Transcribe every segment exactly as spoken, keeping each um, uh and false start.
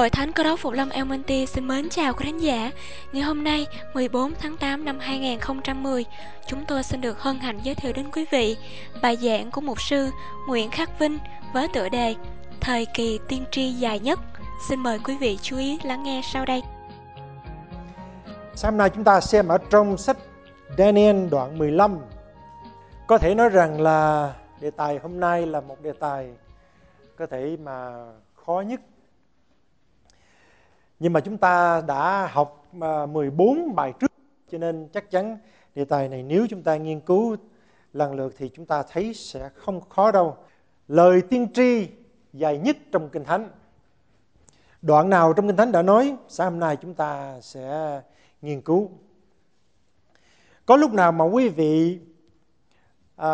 Hội Thánh Cơ Đốc Phục Lâm El Monte xin mến chào quý khán giả. Ngày hôm nay, mười bốn tháng tám năm hai nghìn không trăm mười, chúng tôi xin được hân hạnh giới thiệu đến quý vị bài giảng của mục sư Nguyễn Khắc Vinh với tựa đề Thời kỳ tiên tri dài nhất. Xin mời quý vị chú ý lắng nghe sau đây. Sáng hôm nay chúng ta xem ở trong sách Daniel đoạn mười lăm. Có thể nói rằng là đề tài hôm nay là một đề tài có thể mà khó nhất. Nhưng mà chúng ta đã học mười bốn bài trước, cho nên chắc chắn đề tài này nếu chúng ta nghiên cứu lần lượt thì chúng ta thấy sẽ không khó đâu. Lời tiên tri dài nhất trong Kinh Thánh. Đoạn nào trong Kinh Thánh đã nói, sáng hôm nay chúng ta sẽ nghiên cứu. Có lúc nào mà quý vị à,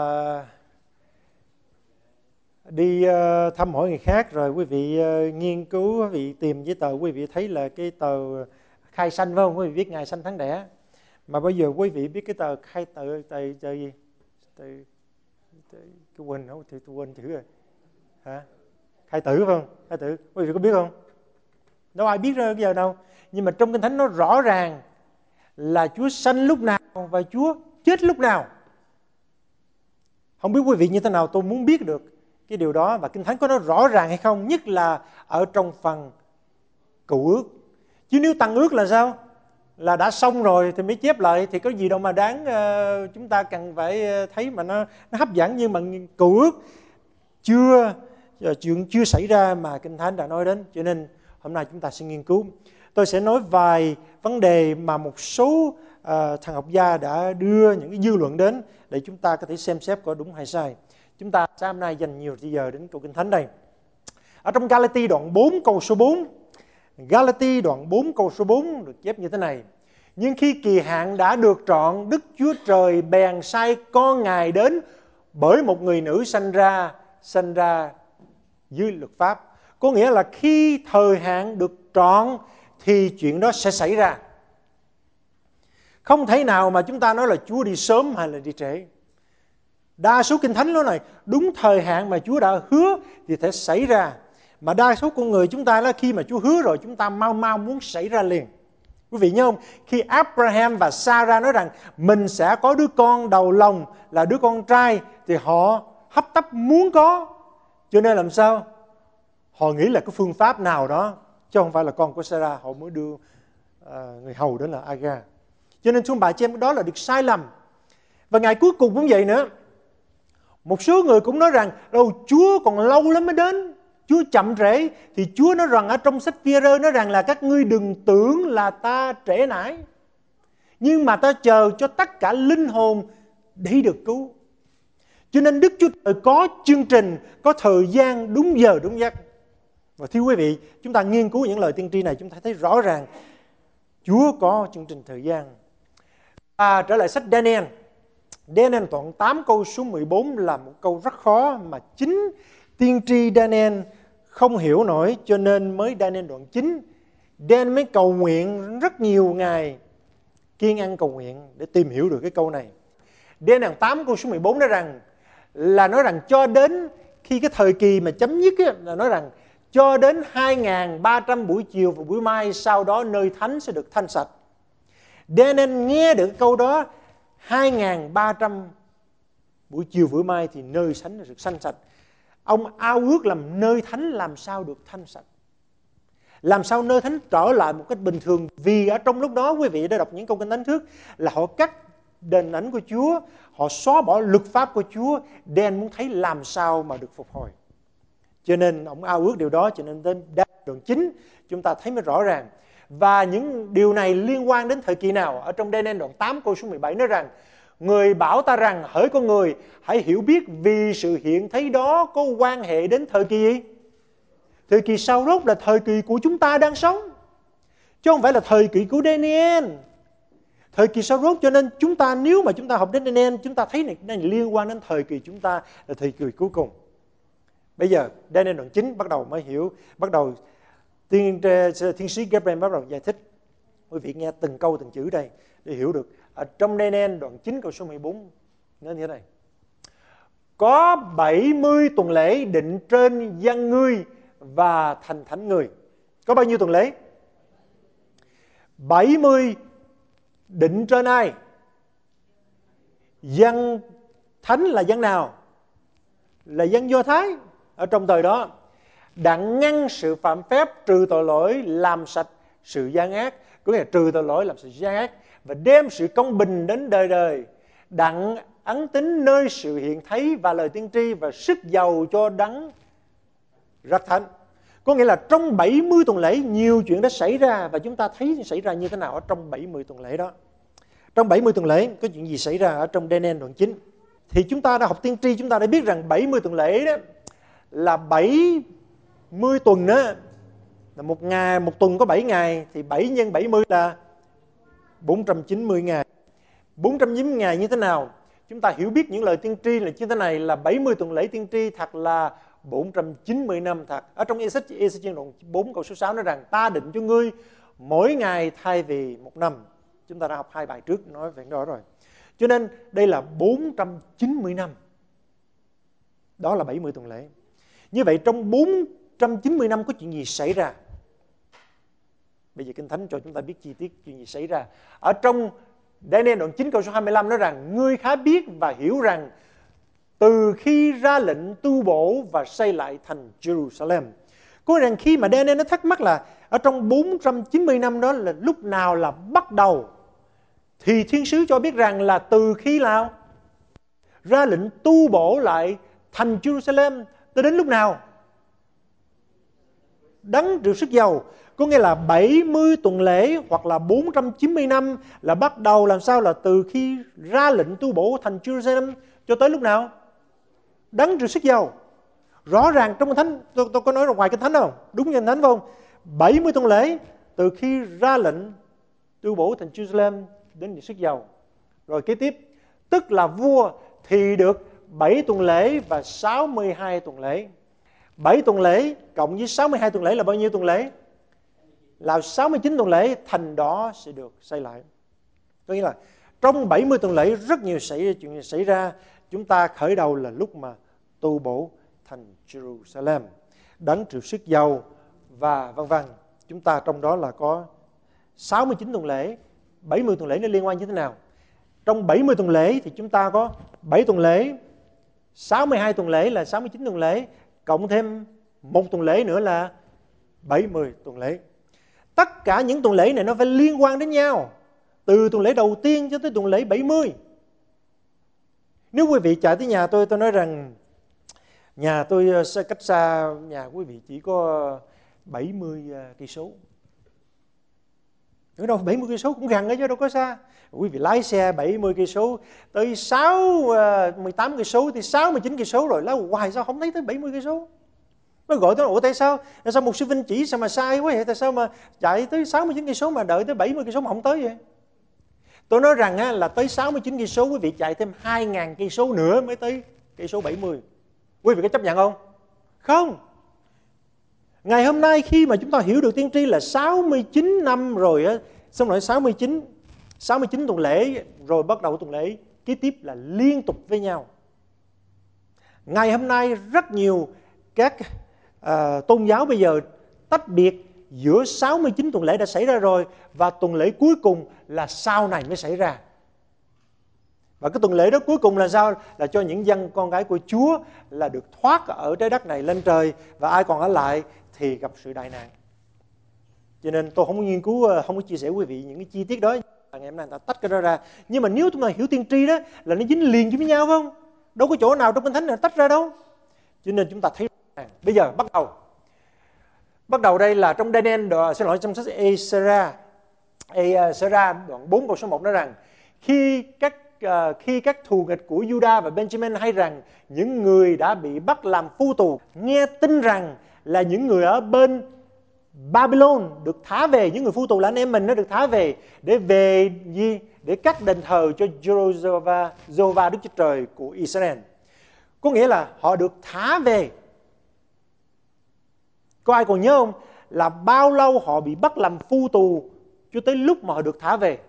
đi uh, thăm hỏi người khác rồi quý vị uh, nghiên cứu, quý vị tìm giấy tờ, quý vị thấy là cái tờ khai sanh phải không? Quý vị viết ngày sanh tháng đẻ. Mà bây giờ quý vị biết cái tờ khai tờ tờ, tờ gì? Tờ, tờ, cái quên không? Tôi, tôi quên chữ rồi. Hả? Khai tử phải không? Khai tử. Quý vị có biết không? Đâu ai biết rồi bây giờ đâu. Nhưng mà trong Kinh Thánh nó rõ ràng là Chúa sanh lúc nào và Chúa chết lúc nào. Không biết quý vị như thế nào, tôi muốn biết được cái điều đó, và Kinh Thánh có nó rõ ràng hay không, nhất là ở trong phần Cựu Ước. Chứ nếu Tăng Ước là sao? Là đã xong rồi thì mới chép lại, thì có gì đâu mà đáng uh, chúng ta cần phải thấy mà nó, nó hấp dẫn. Nhưng mà Cựu Ước chưa chuyện chưa xảy ra mà Kinh Thánh đã nói đến, cho nên hôm nay chúng ta sẽ nghiên cứu. Tôi sẽ nói vài vấn đề mà một số uh, thần học gia đã đưa những cái dư luận đến để chúng ta có thể xem xét có đúng hay sai. Chúng ta sáng hôm nay dành nhiều thời giờ đến câu Kinh Thánh đây. Ở trong Galati đoạn bốn câu số bốn, Galati đoạn bốn câu số bốn được chép như thế này: nhưng khi kỳ hạn đã được trọn, Đức Chúa Trời bèn sai con Ngài đến bởi một người nữ sanh ra, sanh ra dưới luật pháp. Có nghĩa là khi thời hạn được trọn thì chuyện đó sẽ xảy ra. Không thể nào mà chúng ta nói là Chúa đi sớm hay là đi trễ. Đa số Kinh Thánh nói này, đúng thời hạn mà Chúa đã hứa thì sẽ xảy ra. Mà đa số con người chúng ta là khi mà Chúa hứa rồi, chúng ta mau mau muốn xảy ra liền. Quý vị nhớ không? Khi Abraham và Sarah nói rằng mình sẽ có đứa con đầu lòng là đứa con trai, thì họ hấp tấp muốn có. Cho nên làm sao? Họ nghĩ là cái phương pháp nào đó, chứ không phải là con của Sarah, họ mới đưa uh, người hầu đó là Agar. Cho nên thưa bà chị em, đó là được sai lầm. Và ngày cuối cùng cũng vậy nữa. Một số người cũng nói rằng đâu Chúa còn lâu lắm mới đến, Chúa chậm trễ. Thì Chúa nói rằng ở trong sách Phi-e-rơ nói rằng là các ngươi đừng tưởng là ta trễ nải, nhưng mà ta chờ cho tất cả linh hồn để được cứu. Cho nên Đức Chúa Trời có chương trình, có thời gian đúng giờ đúng giấc. Và thưa quý vị, chúng ta nghiên cứu những lời tiên tri này, chúng ta thấy rõ ràng Chúa có chương trình thời gian. Và trở lại sách Daniel, Daniel đoạn tám câu số mười bốn là một câu rất khó mà chính tiên tri Daniel không hiểu nổi, cho nên mới Daniel đoạn chín Daniel mới cầu nguyện rất nhiều ngày, kiên ăn cầu nguyện để tìm hiểu được cái câu này. Daniel tám câu số mười bốn nói rằng là nói rằng cho đến khi cái thời kỳ mà chấm dứt ấy, là nói rằng cho đến hai nghìn ba trăm buổi chiều và buổi mai, sau đó nơi thánh sẽ được thanh sạch. Daniel nghe được câu đó, hai nghìn ba trăm buổi chiều buổi mai thì nơi thánh được thanh sạch. Ông ao ước làm nơi thánh làm sao được thanh sạch, làm sao nơi thánh trở lại một cách bình thường. Vì ở trong lúc đó quý vị đã đọc những câu Kinh Thánh trước là họ cắt đền ảnh của Chúa, họ xóa bỏ luật pháp của Chúa. Daniel muốn thấy làm sao mà được phục hồi, cho nên ông ao ước điều đó. Cho nên đến đoạn chín chúng ta thấy mới rõ ràng. Và những điều này liên quan đến thời kỳ nào? Ở trong Daniel đoạn tám câu số mười bảy nói rằng người bảo ta rằng hỡi con người, hãy hiểu biết vì sự hiện thấy đó có quan hệ đến thời kỳ gì? Thời kỳ sau rốt là thời kỳ của chúng ta đang sống, chứ không phải là thời kỳ của Daniel. Thời kỳ sau rốt, cho nên chúng ta nếu mà chúng ta học đến Daniel, chúng ta thấy này, này liên quan đến thời kỳ chúng ta là thời kỳ cuối cùng. Bây giờ Daniel đoạn chín bắt đầu mới hiểu, bắt đầu tiên, thiên sứ Gabriel bắt đầu giải thích. Quý vị nghe từng câu từng chữ đây để hiểu được. Ở trong Daniel đoạn chín câu số mười bốn nói như thế này: có bảy mươi tuần lễ định trên dân ngươi và thành thánh người. Có bao nhiêu tuần lễ? bảy mươi định trên ai? Dân thánh là dân nào? Là dân Do Thái ở trong thời đó. Đặng ngăn sự phạm phép, trừ tội lỗi, làm sạch sự gian ác. Có nghĩa là trừ tội lỗi, làm sạch sự gian ác, và đem sự công bình đến đời đời. Đặng ấn tín nơi sự hiện thấy và lời tiên tri, và sức giàu cho đấng rất thánh. Có nghĩa là trong bảy mươi tuần lễ nhiều chuyện đã xảy ra, và chúng ta thấy xảy ra như thế nào ở trong bảy mươi tuần lễ đó. Trong bảy mươi tuần lễ có chuyện gì xảy ra ở trong Daniel đoạn chín? Thì chúng ta đã học tiên tri, chúng ta đã biết rằng bảy mươi tuần lễ đó là bảy mươi tuần đó, là một ngày, một tuần có bảy ngày, thì bảy nhân bảy mươi là bốn trăm chín mươi ngày. bốn trăm chín mươi ngày như thế nào? Chúng ta hiểu biết những lời tiên tri là như thế này, là bảy mươi tuần lễ tiên tri thật là bốn trăm chín mươi năm thật. Ở trong Ê-xê-chiên đoạn bốn câu số sáu nói rằng ta định cho ngươi mỗi ngày thay vì một năm. Chúng ta đã học hai bài trước nói về đó rồi. Cho nên đây là bốn trăm chín mươi năm. Đó là bảy mươi tuần lễ. Như vậy trong bốn trăm chín mươi năm có chuyện gì xảy ra? Bây giờ Kinh Thánh cho chúng ta biết chi tiết chuyện gì xảy ra. Ở trong Daniel đoạn chín câu số hai mươi lăm nói rằng ngươi khá biết và hiểu rằng từ khi ra lệnh tu bổ và xây lại thành Jerusalem. Có rằng khi mà Daniel nó thắc mắc là ở trong bốn trăm chín mươi năm đó là lúc nào là bắt đầu, thì thiên sứ cho biết rằng là từ khi nào ra lệnh tu bổ lại thành Jerusalem tới đến lúc nào? Đấng trừ sức giàu. Có nghĩa là bảy mươi tuần lễ hoặc là bốn trăm chín mươi năm là bắt đầu làm sao, là từ khi ra lệnh tu bổ thành Jerusalem cho tới lúc nào? Đấng trừ sức giàu. Rõ ràng trong Kinh Thánh, tôi, tôi có nói ra ngoài Kinh Thánh không? Đúng như Kinh Thánh không? bảy mươi tuần lễ từ khi ra lệnh tu bổ thành Jerusalem đến sức giàu. Rồi kế tiếp, tức là vua thì được bảy tuần lễ và sáu mươi hai tuần lễ. bảy tuần lễ cộng với sáu mươi hai tuần lễ là bao nhiêu tuần lễ? Là sáu mươi chín tuần lễ, thành đó sẽ được xây lại. Có nghĩa là trong bảy mươi tuần lễ rất nhiều xảy, chuyện xảy ra. Chúng ta khởi đầu là lúc mà tu bổ thành Jerusalem, đấng trừ sức giàu và vân vân. Chúng ta trong đó là có sáu mươi chín tuần lễ. bảy mươi tuần lễ nó liên quan như thế nào? Trong bảy mươi tuần lễ thì chúng ta có bảy tuần lễ, sáu mươi hai tuần lễ là sáu mươi chín tuần lễ, cộng thêm một tuần lễ nữa là bảy mươi tuần lễ. Tất cả những tuần lễ này nó phải liên quan đến nhau, từ tuần lễ đầu tiên cho tới tuần lễ bảy mươi. Nếu quý vị chạy tới nhà tôi, tôi nói rằng nhà tôi sẽ cách xa nhà quý vị chỉ có bảy mươi cây số. Ở đâu bảy mươi cây số cũng gần ấy chứ đâu có xa. Quý vị lái xe bảy mươi cây số tới sáu mười tám cây số thì sáu mươi chín cây số rồi, lái hoài sao không thấy tới bảy mươi cây số. Nó gọi tôi, ủa tại sao? Tại sao một sư Vinh chỉ sao mà sai quá vậy? Tại sao mà chạy tới sáu mươi chín cây số mà đợi tới bảy mươi cây số mà không tới vậy? Tôi nói rằng á, là tới sáu mươi chín cây số quý vị chạy thêm hai nghìn cây số nữa mới tới cây số bảy mươi. Quý vị có chấp nhận không? Không. Ngày hôm nay khi mà chúng ta hiểu được tiên tri là sáu mươi chín năm rồi á, xong rồi sáu mươi chín sáu mươi chín tuần lễ rồi bắt đầu tuần lễ kế tiếp là liên tục với nhau. Ngày hôm nay rất nhiều các uh, tôn giáo bây giờ tách biệt giữa sáu mươi chín tuần lễ đã xảy ra rồi và tuần lễ cuối cùng là sau này mới xảy ra. Và cái tuần lễ đó cuối cùng là sao? Là cho những dân con gái của Chúa là được thoát ở trái đất này lên trời, và ai còn ở lại thì gặp sự đại nạn. Cho nên tôi không có nghiên cứu, không có chia sẻ với quý vị những cái chi tiết đó. Ngày hôm nay ta tách cái đó ra. Nhưng mà nếu chúng ta hiểu tiên tri đó là nó dính liền với nhau không? Đâu có chỗ nào trong Kinh Thánh này tách ra đâu. Cho nên chúng ta thấy bây giờ bắt đầu. Bắt đầu đây là trong Daniel, đó, xin lỗi, trong sách Ê-xê-ra, Ê-xê-ra đoạn bốn câu số một nói rằng khi các uh, khi các thù nghịch của Judah và Benjamin hay rằng những người đã bị bắt làm phu tù nghe tin rằng là những người ở bên Babylon được thả về, những người phu tù là anh em mình nó được thả về để về gì? Để cắt đền thờ cho Jehovah Đức Chúa Trời của Israel. Có nghĩa là họ được thả về. Có ai còn nhớ không? Là bao lâu họ bị bắt làm phu tù cho tới lúc mà họ được thả về?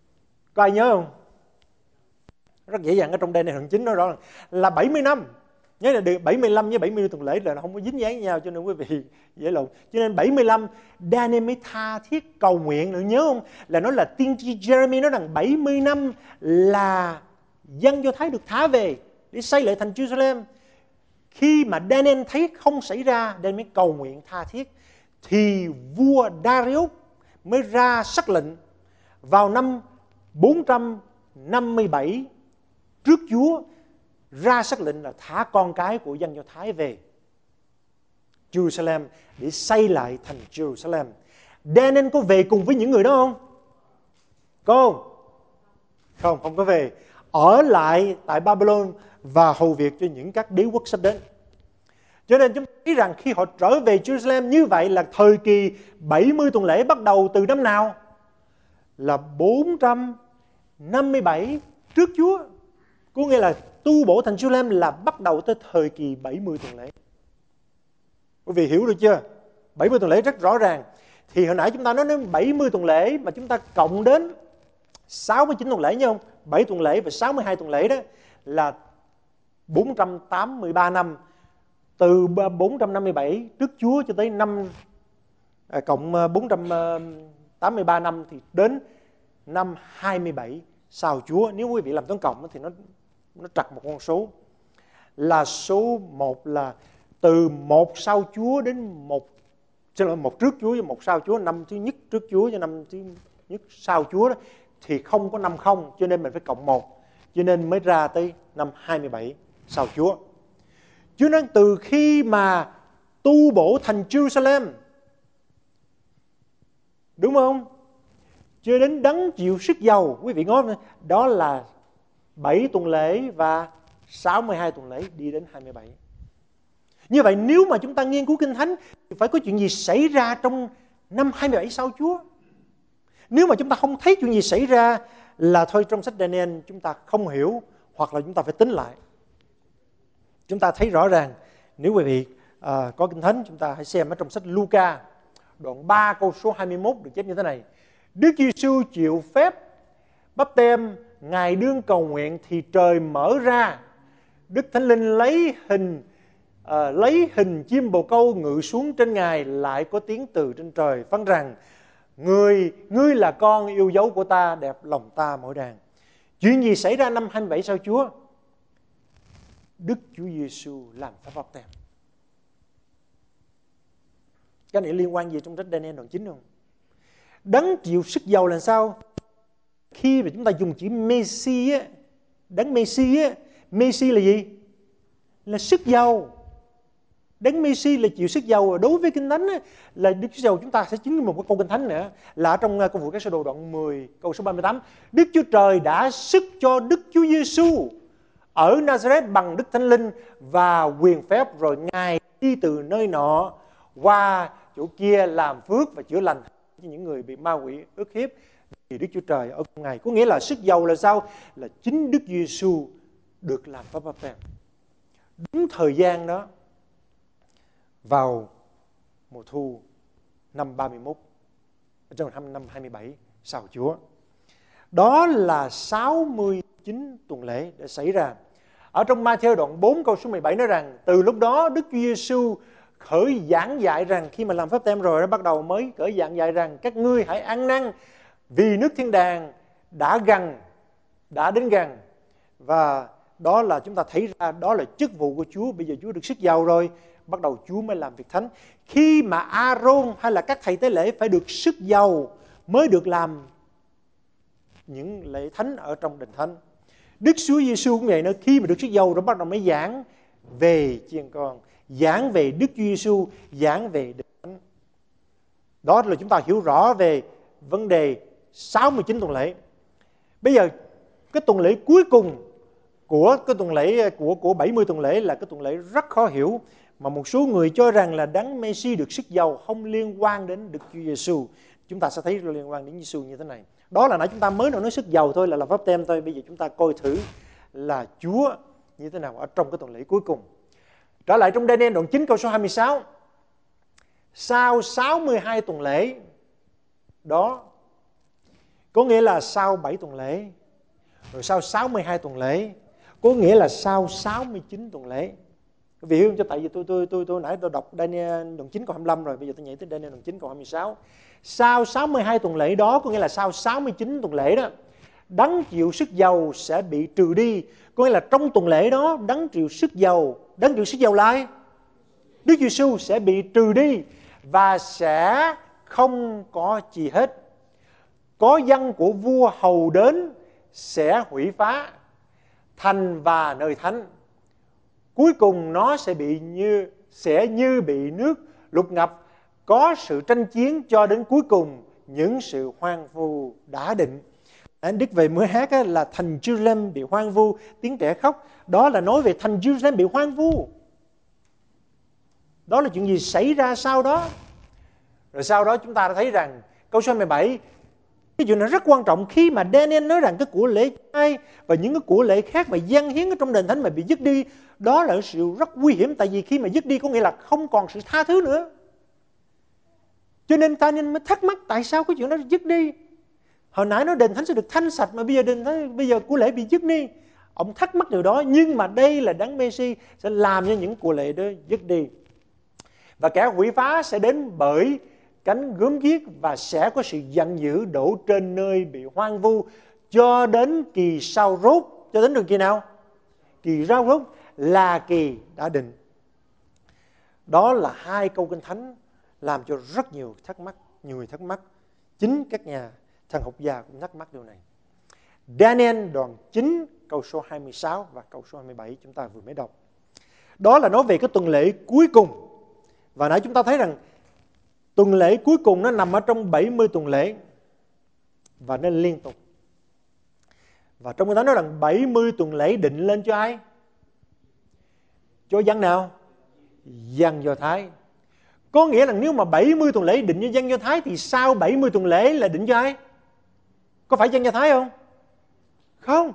Có ai nhớ không? Rất dễ dàng, ở trong đây này đoạn chín nói rõ là bảy mươi năm. Nhớ là được bảy mươi lăm với bảy mươi tuần lễ là nó không có dính dáng với nhau, cho nên quý vị dễ lộn. Cho nên bảy mươi lăm Daniel mới tha thiết cầu nguyện, được nhớ không? Là nó là tiên tri Jeremy nói rằng bảy mươi năm là dân Do Thái được thả về để xây lại thành Jerusalem. Khi mà Daniel thấy không xảy ra, Daniel mới cầu nguyện tha thiết, thì vua Darius mới ra sắc lệnh vào năm bốn trăm năm mươi bảy trước Chúa, ra sắc lệnh là thả con cái của dân Do Thái về Jerusalem để xây lại thành Jerusalem. Daniel có về cùng với những người đó không? Có không? Không, không có về. Ở lại tại Babylon và hầu việc cho những các đế quốc sắp đến. Cho nên chúng ta thấy rằng khi họ trở về Jerusalem, như vậy là thời kỳ bảy mươi tuần lễ bắt đầu từ năm nào? Là bốn trăm năm mươi bảy trước Chúa. Có nghĩa là tu bổ thành Jerusalem là bắt đầu tới thời kỳ bảy mươi tuần lễ. Quý vị hiểu được chưa? bảy mươi tuần lễ rất rõ ràng. Thì hồi nãy chúng ta nói đến bảy mươi tuần lễ mà chúng ta cộng đến sáu mươi chín tuần lễ nhớ không? bảy tuần lễ và sáu mươi hai tuần lễ đó là bốn trăm tám mươi ba năm. Từ bốn trăm năm mươi bảy trước Chúa cho tới năm à, cộng bốn trăm tám mươi ba năm thì đến năm hai mươi bảy sau Chúa. Nếu quý vị làm toán cộng thì nó nó trật một con số. Là số một là từ một sau Chúa đến một một trước Chúa với một sau Chúa, năm thứ nhất trước Chúa cho năm thứ nhất sau Chúa đó, thì không có năm không, cho nên mình phải cộng một, cho nên mới ra tới năm hai mươi bảy sau Chúa. Cho nên từ khi mà tu bổ thành Jerusalem, đúng không? Cho đến đấng chịu sức dầu, quý vị ngó đó là bảy tuần lễ và sáu mươi hai tuần lễ đi đến hai mươi bảy. Như vậy nếu mà chúng ta nghiên cứu Kinh Thánh thì phải có chuyện gì xảy ra trong năm hai mươi bảy sau Chúa. Nếu mà chúng ta không thấy chuyện gì xảy ra là thôi, trong sách Daniel chúng ta không hiểu, hoặc là chúng ta phải tính lại. Chúng ta thấy rõ ràng, nếu quý vị à, có Kinh Thánh, chúng ta hãy xem ở trong sách Luca đoạn ba câu số hai mươi mốt được chép như thế này: Đức Giêsu chịu phép báp têm, Ngài đương cầu nguyện thì trời mở ra, Đức Thánh Linh lấy hình à, lấy hình chim bồ câu ngự xuống trên Ngài, lại có tiếng từ trên trời phán rằng: Người, ngươi là con yêu dấu của ta, đẹp lòng ta mỗi đàn. Chuyện gì xảy ra năm hai mươi bảy sau Chúa? Đức Chúa Giêsu làm phép báp têm. Cái này liên quan gì trong sách Daniel đoạn chín không? Đấng chịu sức dầu là sao? Khi mà chúng ta dùng chữ Messi á, đấng Messi á, Messi là gì? Là sức dầu. Đấng Messi là chịu sức dầu. Đối với Kinh Thánh á, là Đức Chúa Dầu, chúng ta sẽ chứng minh một cái câu Kinh Thánh nữa, là ở trong Công vụ các Sứ Đồ đoạn mười câu số ba mươi tám. Đức Chúa Trời đã sức cho Đức Chúa Giêsu ở Nazareth bằng Đức Thánh Linh và quyền phép, rồi Ngài đi từ nơi nọ qua chỗ kia làm phước và chữa lành cho những người bị ma quỷ ức hiếp, vì Đức Chúa Trời ở cùng Ngài. Có nghĩa là sức dầu là sao? Là chính Đức Giêsu được làm phép báp têm. Đúng thời gian đó, vào mùa thu năm ba mươi mốt, trong năm hai mươi bảy sau Chúa. Đó là sáu mươi chín tuần lễ đã xảy ra. Ở trong Ma-thi-ơ đoạn bốn câu số mười bảy nói rằng từ lúc đó Đức Chúa Giêsu khởi giảng dạy rằng, khi mà làm phép têm rồi nó bắt đầu mới khởi giảng dạy rằng các ngươi hãy ăn năn vì nước thiên đàng đã gần, đã đến gần. Và đó là chúng ta thấy ra đó là chức vụ của Chúa. Bây giờ Chúa được sức giàu rồi, bắt đầu Chúa mới làm việc thánh. Khi mà A-rôn hay là các thầy tế lễ phải được sức giàu mới được làm những lễ thánh ở trong đền thánh. Đức Chúa Giêsu cũng vậy nữa, khi mà được sức giàu rồi bắt đầu mới giảng về chiên con, giảng về Đức Chúa Giêsu, giảng về đền thánh. Đó là chúng ta hiểu rõ về vấn đề sáu mươi chín tuần lễ. Bây giờ cái tuần lễ cuối cùng của cái tuần lễ của của bảy mươi tuần lễ là cái tuần lễ rất khó hiểu, mà một số người cho rằng là đấng Messi được sức giàu không liên quan đến Đức Chúa Giêsu. Chúng ta sẽ thấy liên quan đến Giêsu như thế này. Đó là nãy chúng ta mới nói sức giàu thôi, là làm phép têm thôi. Bây giờ chúng ta coi thử là Chúa như thế nào ở trong cái tuần lễ cuối cùng. Trở lại trong Daniel đoạn chín câu số hai mươi sáu. Sau sáu mươi hai tuần lễ đó, có nghĩa là sau bảy tuần lễ, rồi sau sáu mươi hai tuần lễ, có nghĩa là sau sáu mươi chín tuần lễ. Vì hiểu không? Cho tại vì tôi tôi tôi tôi nãy tôi đọc Daniel đoạn chín câu hai mươi lăm rồi, bây giờ tôi nhảy tới Daniel đoạn chín câu hai mươi sáu. Sau sáu mươi hai tuần lễ đó, có nghĩa là sau sáu mươi chín tuần lễ đó, đấng chịu sức dầu sẽ bị trừ đi. Có nghĩa là trong tuần lễ đó, đấng chịu sức dầu, đấng chịu sức dầu lại Đức Giêsu sẽ bị trừ đi và sẽ không có gì hết. Có dân của vua hầu đến sẽ hủy phá thành và nơi thánh. Cuối cùng nó sẽ bị như sẽ như bị nước lụt ngập, có sự tranh chiến cho đến cuối cùng những sự hoang vu đã định. Đức về mới hát á, là thành Jerusalem bị hoang vu, tiếng trẻ khóc. Đó là nói về thành Jerusalem bị hoang vu. Đó là chuyện gì xảy ra sau đó. Rồi sau đó chúng ta đã thấy rằng câu số mười bảy, cái chuyện này rất quan trọng khi mà Daniel nói rằng cái của lễ chay và những cái của lễ khác mà dâng hiến ở trong đền thánh mà bị dứt đi, đó là sự rất nguy hiểm. Tại vì khi mà dứt đi có nghĩa là không còn sự tha thứ nữa. Cho nên Daniel mới thắc mắc tại sao cái chuyện đó dứt đi. Hồi nãy nói đền thánh sẽ được thanh sạch mà bây giờ đền thánh, bây giờ của lễ bị dứt đi. Ông thắc mắc điều đó, nhưng mà đây là đấng Messi sẽ làm cho những của lễ đó dứt đi. Và kẻ quỷ phá sẽ đến bởi cánh gớm ghiếc và sẽ có sự giận dữ đổ trên nơi bị hoang vu cho đến kỳ sau rốt. Cho đến đường kỳ nào? Kỳ rao rốt là kỳ đã định. Đó là hai câu Kinh Thánh làm cho rất nhiều thắc mắc, nhiều người thắc mắc. Chính các nhà thần học gia cũng thắc mắc điều này. Daniel đoạn chín câu số hai mươi sáu và câu số hai mươi bảy chúng ta vừa mới đọc. Đó là nói về cái tuần lễ cuối cùng. Và nãy chúng ta thấy rằng tuần lễ cuối cùng nó nằm ở trong bảy mươi tuần lễ và nó liên tục. Và trong cái đó nói rằng bảy mươi tuần lễ định lên cho ai? Cho dân nào? Dân Do Thái. Có nghĩa là nếu mà bảy mươi tuần lễ định cho dân Do Thái thì sau bảy mươi tuần lễ là định cho ai? Có phải dân Do Thái không? Không.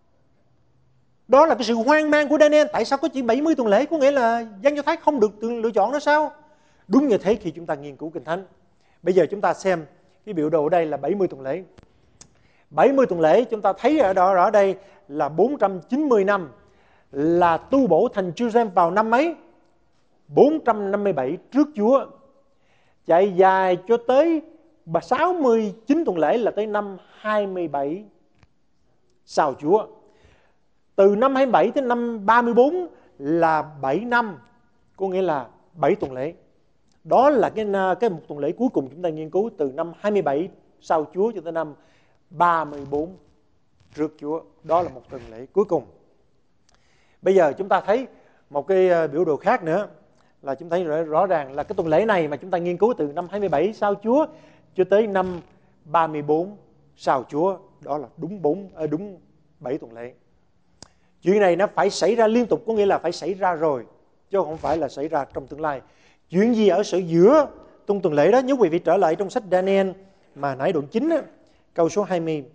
Đó là cái sự hoang mang của Daniel. Tại sao có chỉ bảy mươi tuần lễ? Có nghĩa là dân Do Thái không được lựa chọn đó sao? Đúng như thế khi chúng ta nghiên cứu Kinh Thánh. Bây giờ chúng ta xem cái biểu đồ ở đây là bảy mươi tuần lễ. bảy mươi tuần lễ chúng ta thấy ở đó ở đây là bốn trăm chín mươi năm là tu bổ thành Jerusalem vào năm mấy? bốn trăm năm mươi bảy trước Chúa. Chạy dài cho tới sáu mươi chín tuần lễ là tới năm hai mươi bảy sau Chúa. Từ năm hai mươi bảy tới năm ba mươi bốn là bảy năm, có nghĩa là bảy tuần lễ. Đó là cái, cái một tuần lễ cuối cùng chúng ta nghiên cứu từ năm hai mươi bảy sau Chúa cho tới năm ba mươi bốn trước Chúa. Đó là một tuần lễ cuối cùng. Bây giờ chúng ta thấy một cái biểu đồ khác nữa là chúng thấy rõ, rõ ràng là cái tuần lễ này mà chúng ta nghiên cứu từ năm hai mươi bảy sau Chúa cho tới năm ba mươi bốn sau Chúa. Đó là đúng bốn đúng bảy tuần lễ. Chuyện này nó phải xảy ra liên tục, có nghĩa là phải xảy ra rồi, chứ không phải là xảy ra trong tương lai. Chuyện gì ở sự giữa trong tuần lễ đó? Nếu quý vị trở lại trong sách Daniel mà nãy đoạn chín á, câu số hai mươi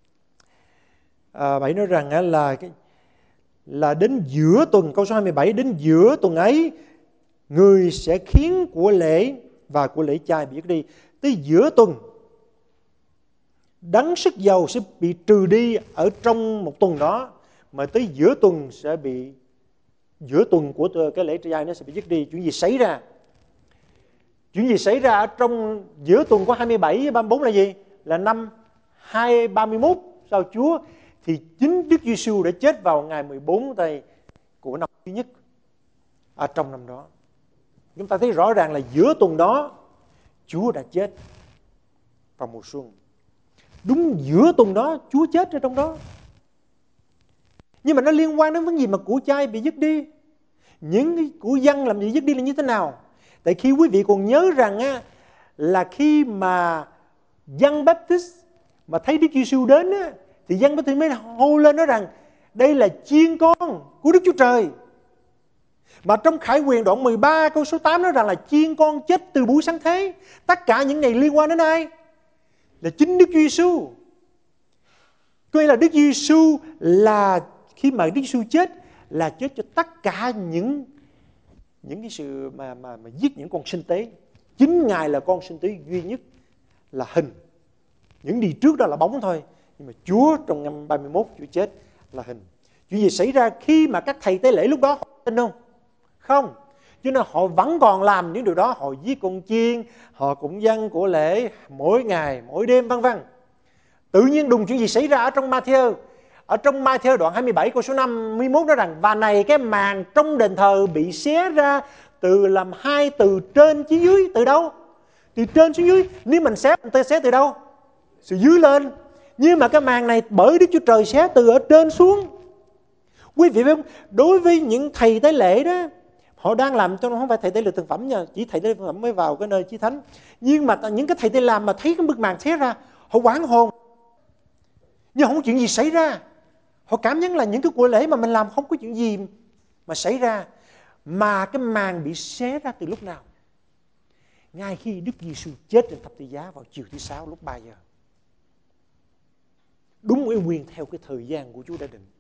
à, bảy nói rằng á, là cái là đến giữa tuần, câu số hai mươi bảy, đến giữa tuần ấy người sẽ khiến của lễ và của lễ chay bị dứt đi. Tới giữa tuần, đấng sức dầu sẽ bị trừ đi ở trong một tuần đó, mà tới giữa tuần sẽ bị giữa tuần của cái lễ chay nó sẽ bị dứt đi. Chuyện gì xảy ra? Chuyện gì xảy ra ở trong giữa tuần của hai mươi bảy với ba mươi bốn là gì? Là năm hai ba mươi mốt sau Chúa, thì chính Đức Giêsu đã chết vào ngày mười bốn tây của năm thứ nhất ở trong năm đó. Chúng ta thấy rõ ràng là giữa tuần đó Chúa đã chết vào mùa xuân. Đúng giữa tuần đó Chúa chết ở trong đó. Nhưng mà nó liên quan đến vấn gì mà của chay bị dứt đi? Những cái của dân làm gì dứt đi là như thế nào? Tại khi quý vị còn nhớ rằng á, là khi mà Giăng Baptist mà thấy Đức Giêsu đến á, thì Giăng Baptist mới hô lên nói rằng đây là chiên con của Đức Chúa Trời. Mà trong Khải Huyền đoạn mười ba câu số tám nói rằng là chiên con chết từ buổi sáng thế. Tất cả những này liên quan đến ai? Là chính Đức Chúa Giêsu. Có nghĩa là Đức Giêsu là khi mà Đức Giêsu chết là chết cho tất cả những những cái sự mà mà mà giết những con sinh tế. Chính Ngài là con sinh tế duy nhất là hình. Những điều trước đó là bóng thôi. Nhưng mà Chúa trong năm ba mươi mốt Chúa chết là hình. Chuyện gì xảy ra khi mà các thầy tế lễ lúc đó tin không? Không. Cho nên họ vẫn còn làm những điều đó. Họ giết con chiên, họ cũng dâng của lễ mỗi ngày, mỗi đêm vân vân. Tự nhiên đùng chuyện gì xảy ra ở trong Ma-thi-ơ? Ở trong Ma-thi-ơ đoạn hai mươi bảy câu số năm mươi mốt nói rằng: và này cái màn trong đền thờ bị xé ra từ làm hai, từ trên chí dưới. Từ đâu? Từ trên xuống dưới. Nếu mình xé, mình xé từ đâu? Từ dưới lên. Nhưng mà cái màn này bởi Đức Chúa Trời xé từ ở trên xuống. Quý vị biết không? Đối với những thầy tế lễ đó, họ đang làm cho nó không phải thầy tế lễ thực phẩm nha, chỉ thầy tế lễ thực phẩm mới vào cái nơi chí thánh. Nhưng mà những cái thầy tế làm mà thấy cái bức màn xé ra, họ hoảng hồn. Nhưng không có chuyện gì xảy ra. Họ cảm nhận là những cái của lễ mà mình làm không có chuyện gì mà xảy ra. Mà cái màn bị xé ra từ lúc nào? Ngay khi Đức Giêsu chết trên thập tự giá vào chiều thứ sáu lúc ba giờ. Đúng y nguyên theo cái thời gian của Chúa đã định.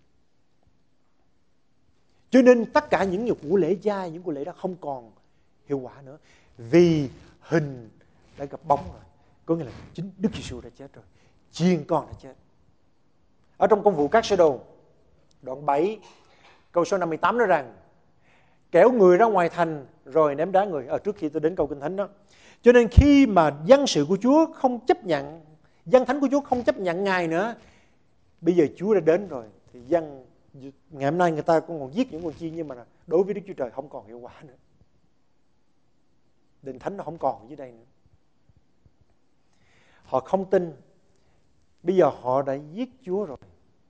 Cho nên tất cả những của lễ chay, những của lễ đó không còn hiệu quả nữa. Vì hình đã gặp bóng rồi. Có nghĩa là chính Đức Giêsu đã chết rồi. Chiên con đã chết. Ở trong Công vụ các sứ đồ đoạn bảy câu số năm mươi tám nói rằng: kéo người ra ngoài thành rồi ném đá người. Ở trước khi tôi đến câu Kinh Thánh đó. Cho nên khi mà dân sự của Chúa không chấp nhận, dân thánh của Chúa không chấp nhận Ngài nữa, bây giờ Chúa đã đến rồi, thì dân ngày hôm nay người ta cũng còn giết những con chiên, nhưng mà đối với Đức Chúa Trời không còn hiệu quả nữa. Đền thánh nó không còn ở dưới đây nữa. Họ không tin. Bây giờ họ đã giết Chúa rồi,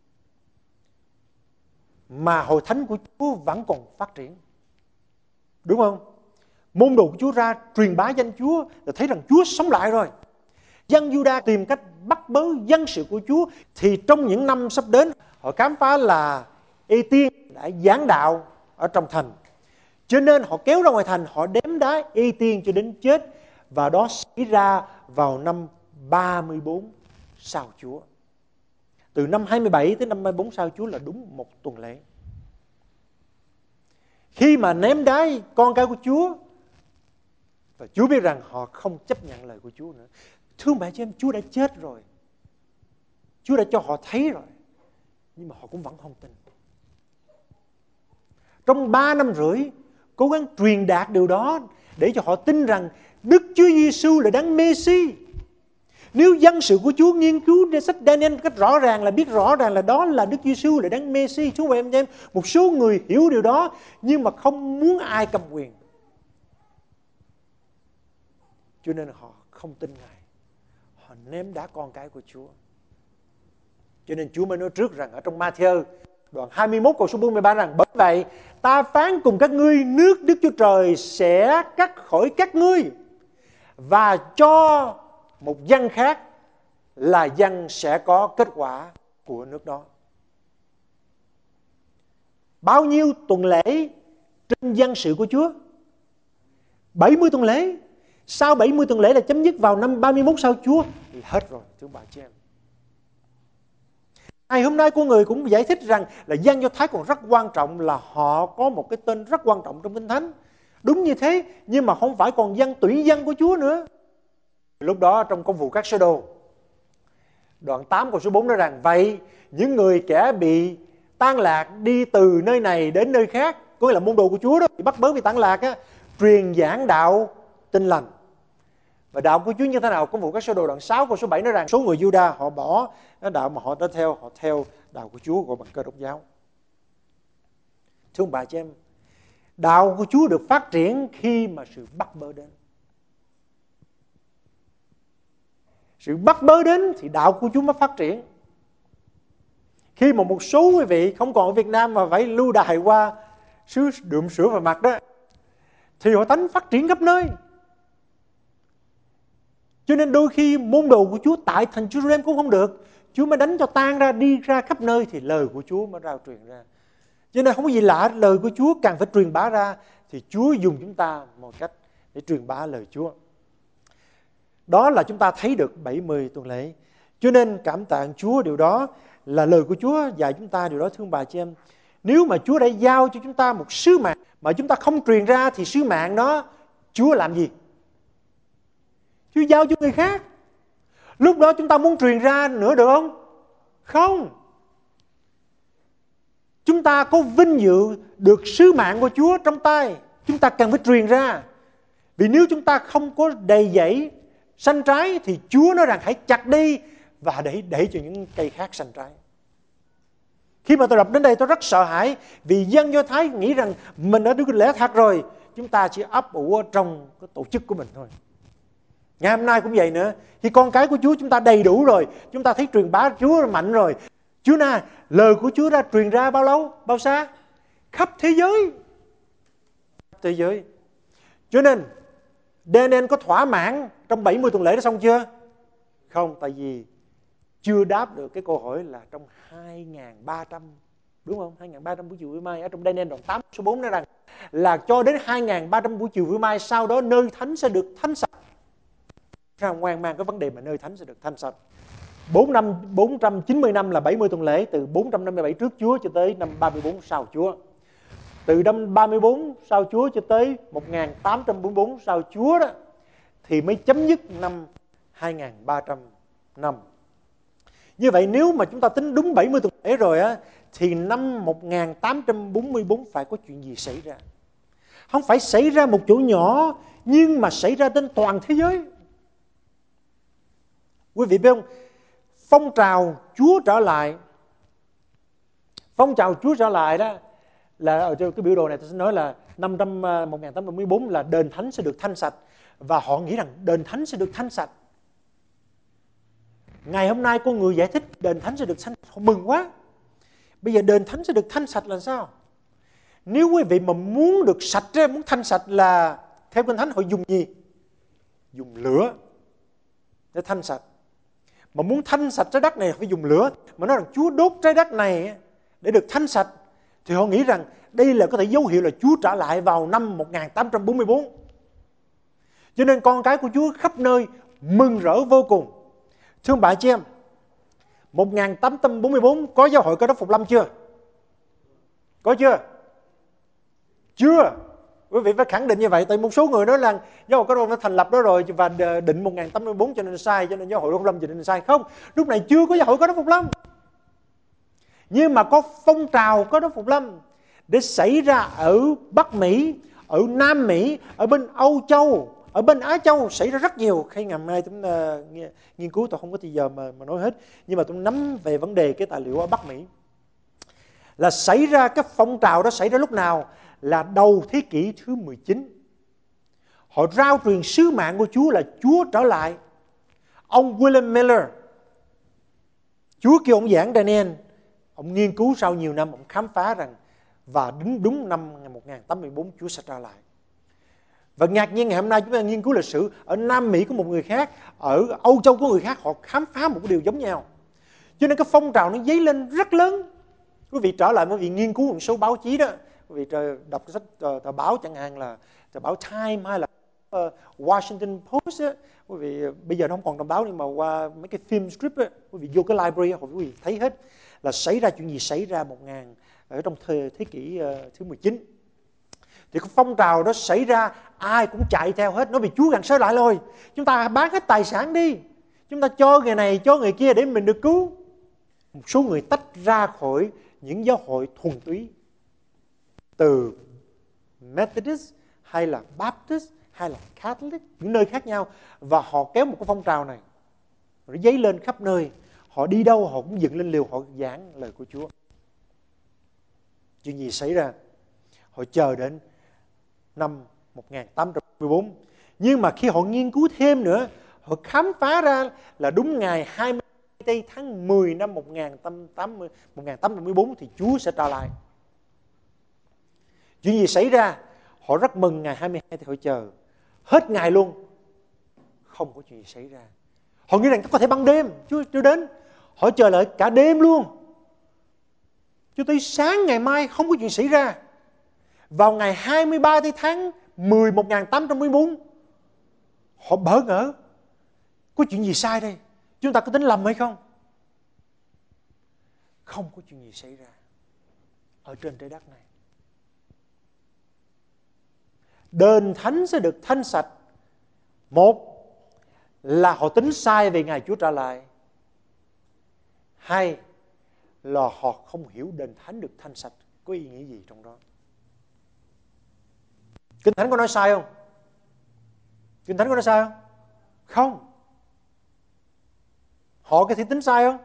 mà hội thánh của Chúa vẫn còn phát triển. Đúng không? Môn đồ của Chúa ra truyền bá danh Chúa, là thấy rằng Chúa sống lại rồi. Dân Juda tìm cách bắt bớ dân sự của Chúa. Thì trong những năm sắp đến, họ khám phá là Ê-tiên đã giảng đạo ở trong thành. Cho nên họ kéo ra ngoài thành, họ đếm đá Ê-tiên cho đến chết. Và đó xảy ra vào năm ba mươi bốn sau Chúa. Từ năm hai mươi bảy tới năm ba mươi bốn sau Chúa là đúng một tuần lễ. Khi mà ném đá con cái của Chúa, và Chúa biết rằng họ không chấp nhận lời của Chúa nữa. Thương bạn chị em, Chúa đã chết rồi. Chúa đã cho họ thấy rồi. Nhưng mà họ cũng vẫn không tin. Trong ba năm rưỡi, cố gắng truyền đạt điều đó để cho họ tin rằng Đức Chúa Giêsu là Đấng Mê-si. Nếu dân sự của Chúa nghiên cứu sách Daniel cách rõ ràng là biết rõ ràng là đó là Đức Giêsu là Đấng Mê-si. Chúng em em một số người hiểu điều đó nhưng mà không muốn ai cầm quyền. Cho nên họ không tin Ngài. Họ ném đá con cái của Chúa. Cho nên Chúa mới nói trước rằng ở trong Ma-thi-ơ đoạn hai mươi mốt câu số bốn mươi ba rằng: bởi vậy ta phán cùng các ngươi, nước Đức Chúa Trời sẽ cắt khỏi các ngươi và cho một dân khác, là dân sẽ có kết quả của nước đó. Bao nhiêu tuần lễ trên dân sự của Chúa? bảy mươi tuần lễ. Sau bảy mươi tuần lễ là chấm dứt vào năm ba mươi mốt sau Chúa. Hết rồi, thưa bà chị em. Ngày hôm nay con người cũng giải thích rằng là dân Do Thái còn rất quan trọng, là họ có một cái tên rất quan trọng trong Kinh Thánh. Đúng như thế, nhưng mà không phải còn dân tuyển dân của Chúa nữa. Lúc đó trong Công vụ các sứ đồ đoạn tám câu số bốn nói rằng: vậy những người kẻ bị tan lạc đi từ nơi này đến nơi khác, có nghĩa là môn đồ của Chúa đó, bị bắt bớ bị tan lạc á, truyền giảng đạo tin lành. Và đạo của Chúa như thế nào? Công vụ các sứ đồ đoạn sáu câu số bảy nói rằng số người Juda họ bỏ cái đạo mà họ đã theo, họ theo đạo của Chúa gọi bằng Cơ Đốc giáo. Thưa ông bà chị em, đạo của Chúa được phát triển khi mà sự bắt bớ đến. Sự bắt bớ đến thì đạo của Chúa mới phát triển. Khi mà một số quý vị không còn ở Việt Nam mà phải lưu đày qua xứ đượm sữa vào mặt đó, thì hội thánh phát triển khắp nơi. Cho nên đôi khi môn đồ của Chúa tại thành Jerusalem cũng không được, Chúa mới đánh cho tan ra, đi ra khắp nơi thì lời của Chúa mới rao truyền ra. Cho nên không có gì lạ, lời của Chúa càng phải truyền bá ra, thì Chúa dùng chúng ta một cách để truyền bá lời Chúa. Đó là chúng ta thấy được bảy mươi tuần lễ. Cho nên cảm tạ Chúa, điều đó là lời của Chúa dạy chúng ta điều đó, thương bà chị em. Nếu mà Chúa đã giao cho chúng ta một sứ mạng mà chúng ta không truyền ra, thì sứ mạng đó Chúa làm gì? Chúa giao cho người khác. Lúc đó chúng ta muốn truyền ra nữa được không? Không. Chúng ta có vinh dự được sứ mạng của Chúa trong tay. chúng ta cần phải truyền ra. Vì nếu chúng ta không có đầy dẫy sanh trái thì Chúa nói rằng hãy chặt đi và để để cho những cây khác sanh trái. Khi mà tôi đọc đến đây tôi rất sợ hãi, vì dân Do Thái nghĩ rằng mình đã được lẽ thật rồi, chúng ta chỉ ấp ủ ở trong cái tổ chức của mình thôi. Ngày hôm nay cũng vậy nữa. Khi con cái của Chúa chúng ta đầy đủ rồi, chúng ta thấy truyền bá Chúa mạnh rồi, Chúa na, lời của Chúa đã truyền ra bao lâu, bao xa? Khắp thế giới. Thế giới. Cho nên Daniel có thỏa mãn trong bảy mươi tuần lễ đó xong chưa? Không, tại vì chưa đáp được cái câu hỏi là trong hai nghìn ba trăm, đúng không? hai nghìn ba trăm buổi chiều vui mai. Ở trong Daniel đoạn tám số bốn nói rằng là cho đến hai nghìn ba trăm buổi chiều vui mai, sau đó nơi thánh sẽ được thánh sạch. Ra ngoan mang cái vấn đề mà nơi thánh sẽ được thánh sạch. bốn năm, bốn trăm chín mươi năm là bảy mươi tuần lễ, từ bốn trăm năm mươi bảy trước Chúa cho tới năm ba mươi bốn sau Chúa. Từ năm ba mươi bốn sau Chúa cho tới một nghìn tám trăm bốn mươi bốn sau Chúa đó, thì mới chấm dứt năm hai nghìn ba trăm năm. Như vậy nếu mà chúng ta tính đúng bảy mươi tuần lễ rồi á, thì năm một nghìn tám trăm bốn mươi bốn phải có chuyện gì xảy ra. Không phải xảy ra một chỗ nhỏ, nhưng mà xảy ra trên toàn thế giới. Quý vị biết không, phong trào Chúa trở lại, phong trào Chúa trở lại đó là ở trên cái biểu đồ này tôi sẽ nói là năm trăm, một nghìn tám trăm bốn mươi bốn là đền thánh sẽ được thanh sạch, và họ nghĩ rằng đền thánh sẽ được thanh sạch. Ngày hôm nay con người giải thích đền thánh sẽ được thanh sạch, họ mừng quá. Bây giờ đền thánh sẽ được thanh sạch là sao? Nếu quý vị mà muốn được sạch ra, muốn thanh sạch là theo Kinh Thánh họ dùng gì? Dùng lửa để thanh sạch. Mà muốn thanh sạch trái đất này phải dùng lửa. Mà nói rằng Chúa đốt trái đất này để được thanh sạch, thì họ nghĩ rằng đây là có thể dấu hiệu là Chúa trở lại vào năm một nghìn tám trăm bốn mươi bốn. Cho nên con cái của Chúa khắp nơi mừng rỡ vô cùng. Thưa bà chị em, một nghìn tám trăm bốn mươi bốn có giáo hội Cơ Đốc Phục Lâm chưa? Có chưa? Chưa. Quý vị phải khẳng định như vậy. Tại một số người nói là giáo hội Cơ Đốc Phục Lâm thành lập đó rồi và định một nghìn tám trăm bốn mươi bốn cho nên sai, cho nên giáo hội Cơ Đốc Phục Lâm cho nên sai. Không, lúc này chưa có giáo hội Cơ Đốc Phục Lâm. Nhưng mà có phong trào Cơ Đốc Phục Lâm để xảy ra ở Bắc Mỹ, ở Nam Mỹ, ở bên Âu Châu, ở bên Á Châu, xảy ra rất nhiều. Khi ngày hôm nay tôi uh, nghiên cứu, tôi không có thời giờ mà, mà nói hết, nhưng mà tôi nắm về vấn đề cái tài liệu ở Bắc Mỹ. Là xảy ra cái phong trào đó xảy ra lúc nào? Là đầu thế kỷ thứ mười chín. Họ rao truyền sứ mạng của Chúa là Chúa trở lại. Ông William Miller, Chúa kêu ông giảng Daniel, ông nghiên cứu sau nhiều năm, ông khám phá rằng và đúng đúng năm một nghìn tám trăm mười bốn Chúa sẽ trở lại. Và ngạc nhiên ngày hôm nay chúng ta nghiên cứu lịch sử, ở Nam Mỹ có một người khác, ở Âu Châu có người khác, họ khám phá một cái điều giống nhau. Cho nên cái phong trào nó dấy lên rất lớn. Quý vị trở lại, quý vị nghiên cứu một số báo chí đó, quý vị đọc sách tờ, tờ báo chẳng hạn là tờ báo Time hay là uh, Washington Post á, quý vị bây giờ nó không còn tờ báo nhưng mà qua mấy cái film strip á, quý vị vô cái library quý vị thấy hết là xảy ra chuyện gì xảy ra một ngàn ở trong thế, thế kỷ uh, thứ mười chín. Thì cái phong trào đó xảy ra, ai cũng chạy theo hết, nói vì Chúa gần trở lại rồi, chúng ta bán hết tài sản đi, chúng ta cho người này cho người kia để mình được cứu. Một số người tách ra khỏi những giáo hội thuần túy, từ Methodist hay là Baptist hay là Catholic, những nơi khác nhau, và họ kéo một cái phong trào này, nó dấy lên khắp nơi. Họ đi đâu họ cũng dựng lên liều, họ giảng lời của Chúa. Chuyện gì xảy ra? Họ chờ đến năm một nghìn tám trăm mười bốn. Nhưng mà khi họ nghiên cứu thêm nữa, họ khám phá ra là đúng ngày hai mươi tháng mười năm một nghìn tám trăm mười bốn thì Chúa sẽ trở lại. Chuyện gì xảy ra? Họ rất mừng, ngày hai mươi hai thì họ chờ. Hết ngày luôn, không có chuyện gì xảy ra. Họ nghĩ rằng có thể ban đêm Chúa chưa đến. Họ chờ lại cả đêm luôn, cho tới sáng ngày mai không có chuyện xảy ra. Vào ngày hai mươi ba tháng mười một nghìn tám trăm mười bốn, họ bỡ ngỡ. Có chuyện gì sai đây? Chúng ta có tính lầm hay không? Không có chuyện gì xảy ra ở trên trái đất này. Đền thánh sẽ được thanh sạch. Một là họ tính sai về ngày Chúa trở lại. Hai là họ không hiểu đền thánh được thanh sạch có ý nghĩa gì trong đó. Kinh Thánh có nói sai không? Kinh Thánh có nói sai không? Không. Họ có thể tính sai không?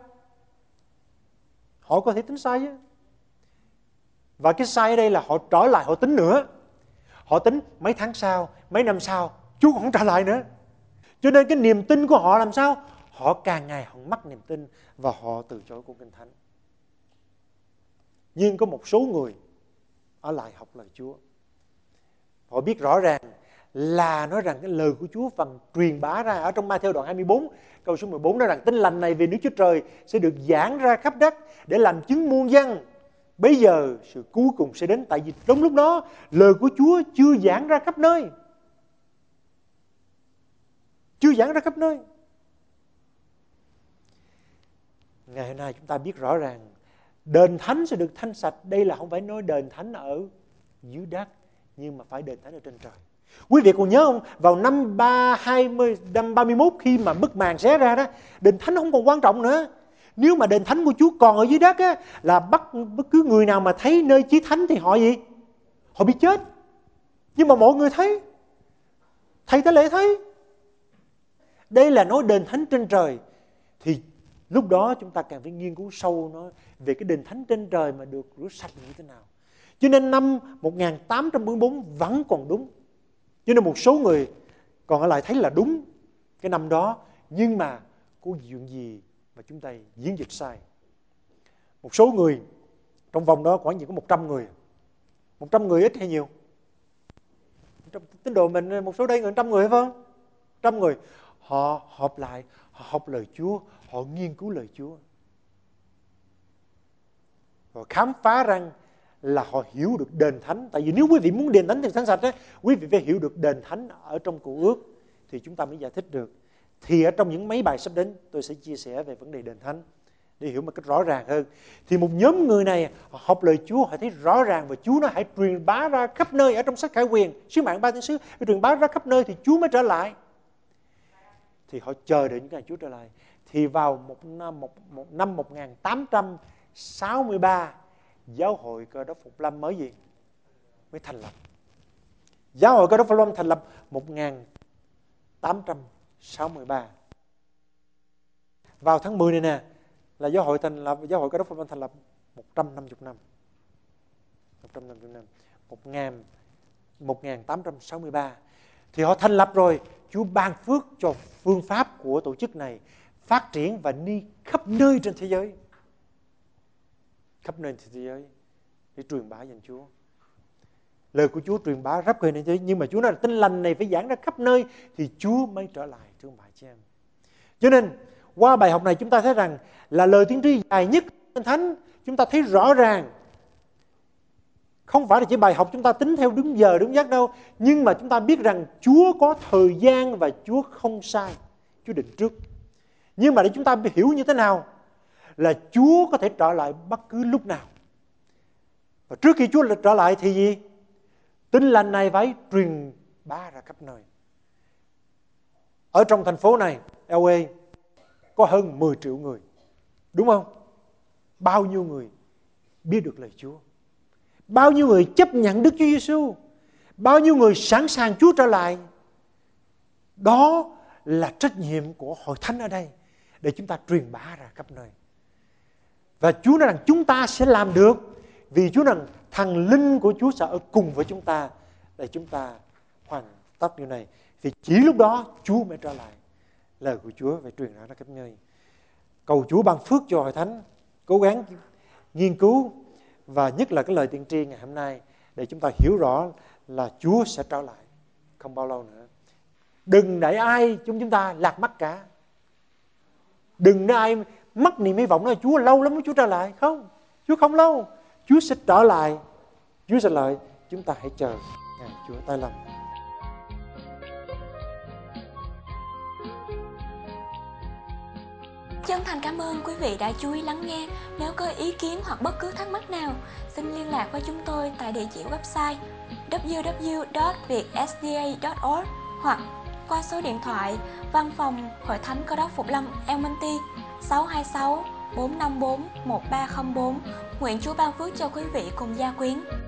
Họ có thể tính sai chứ. Và cái sai ở đây là họ trở lại họ tính nữa. Họ tính mấy tháng sau, mấy năm sau, Chúa còn không trả lại nữa. Cho nên cái niềm tin của họ làm sao? Họ càng ngày họ mất niềm tin và họ từ chối của Kinh Thánh. Nhưng có một số người ở lại học lời Chúa. Họ biết rõ ràng là nói rằng cái lời của Chúa phần truyền bá ra ở trong Ma-thi-ơ đoạn hai mươi bốn, câu số mười bốn nói rằng tin lành này về Đức Chúa Trời sẽ được giảng ra khắp đất để làm chứng muôn dân. Bây giờ sự cuối cùng sẽ đến, tại vì trong lúc đó lời của Chúa chưa giảng ra khắp nơi. Chưa giảng ra khắp nơi. Ngày hôm nay chúng ta biết rõ ràng đền thánh sẽ được thanh sạch. Đây là không phải nói đền thánh ở dưới đất, nhưng mà phải đền thánh ở trên trời. Quý vị còn nhớ không? Vào năm hai mươi, năm ba mươi mốt khi mà bức màn xé ra đó, đền thánh không còn quan trọng nữa. Nếu mà đền thánh của Chúa còn ở dưới đất á, là bắt bất cứ người nào mà thấy nơi chí thánh thì họ gì? Họ bị chết. Nhưng mà mọi người thấy, thầy tế lễ thấy. Đây là nói đền thánh trên trời. Thì lúc đó chúng ta càng phải nghiên cứu sâu nó về cái đền thánh trên trời mà được rửa sạch như thế nào. Cho nên năm một nghìn tám trăm bốn mươi tư vẫn còn đúng. Cho nên một số người còn ở lại thấy là đúng cái năm đó, nhưng mà có chuyện gì mà chúng ta diễn dịch sai. Một số người trong vòng đó khoảng chỉ có một trăm người. một trăm người ít hay nhiều? Trong tín đồ mình một số đây gần trăm người phải không? Trăm người. Họ họp lại, họ học lời Chúa, họ nghiên cứu lời Chúa. Và khám phá rằng là họ hiểu được đền thánh. Tại vì nếu quý vị muốn đền thánh thì thánh sạch á, quý vị phải hiểu được đền thánh ở trong Cựu Ước thì chúng ta mới giải thích được. Thì ở trong những mấy bài sắp đến tôi sẽ chia sẻ về vấn đề đền thánh để hiểu một cách rõ ràng hơn. Thì một nhóm người này họ học lời Chúa, họ thấy rõ ràng và Chúa nó hãy truyền bá ra khắp nơi. Ở trong sách Khải Huyền, sứ mạng ba thiên sứ truyền bá ra khắp nơi thì Chúa mới trở lại. Thì họ chờ đợi những ngày Chúa trở lại. Thì vào một năm, một, một năm một nghìn tám trăm sáu mươi ba, Giáo hội Cơ Đốc Phục Lâm mới gì? Mới thành lập. Giáo hội Cơ Đốc Phục Lâm thành lập một nghìn tám trăm sáu mươi ba. Vào tháng mười này nè là giáo hội thành lập, giáo hội Cơ Đốc Phục Lâm thành lập một trăm năm mươi năm. một trăm năm mươi năm. một nghìn tám trăm sáu mươi ba. Thì họ thành lập rồi, Chúa ban phước cho phương pháp của tổ chức này phát triển và đi khắp nơi trên thế giới. Khắp nơi trên thế giới để truyền bá danh Chúa. Lời của Chúa truyền bá khắp nơi trên thế giới, nhưng mà Chúa nói là tin lành này phải giảng ra khắp nơi thì Chúa mới trở lại, thưa ông bà chị em. Cho nên qua bài học này chúng ta thấy rằng là lời tiên tri dài nhất Kinh Thánh, chúng ta thấy rõ ràng không phải là chỉ bài học chúng ta tính theo đúng giờ đúng giấc đâu, nhưng mà chúng ta biết rằng Chúa có thời gian và Chúa không sai, Chúa định trước. Nhưng mà để chúng ta hiểu như thế nào là Chúa có thể trở lại bất cứ lúc nào. Và trước khi Chúa trở lại thì gì? Tin lành này phải truyền bá ra khắp nơi. Ở trong thành phố này, lờ a, có hơn mười triệu người. Đúng không? Bao nhiêu người biết được lời Chúa? Bao nhiêu người chấp nhận Đức Chúa Giêsu? Bao nhiêu người sẵn sàng Chúa trở lại? Đó là trách nhiệm của hội thánh ở đây, để chúng ta truyền bá ra khắp nơi. Và Chúa nói rằng chúng ta sẽ làm được, vì Chúa nói rằng thằng linh của Chúa sẽ ở cùng với chúng ta để chúng ta hoàn tất điều này. Thì chỉ lúc đó Chúa mới trở lại. Lời của Chúa phải truyền ra khắp nơi. Cầu Chúa ban phước cho hội thánh cố gắng nghiên cứu, và nhất là cái lời tiên tri ngày hôm nay, để chúng ta hiểu rõ là Chúa sẽ trở lại không bao lâu nữa. Đừng để ai trong chúng ta lạc mất cả. Đừng để ai mất niềm hy vọng nói Chúa lâu lắm mới Chúa trở lại. Không, Chúa không lâu. Chúa sẽ trở lại. Chúa sẽ lại. Chúng ta hãy chờ ngày Chúa tái lâm. Chân thành cảm ơn quý vị đã chú ý lắng nghe. Nếu có ý kiến hoặc bất cứ thắc mắc nào, xin liên lạc với chúng tôi tại địa chỉ website w w w chấm việt s d a chấm org hoặc qua số điện thoại Văn phòng Hội Thánh Cơ Đốc Phục Lâm El Monte sáu hai sáu bốn năm bốn một ba không bốn. Nguyện Chúa ban phước cho quý vị cùng gia quyến.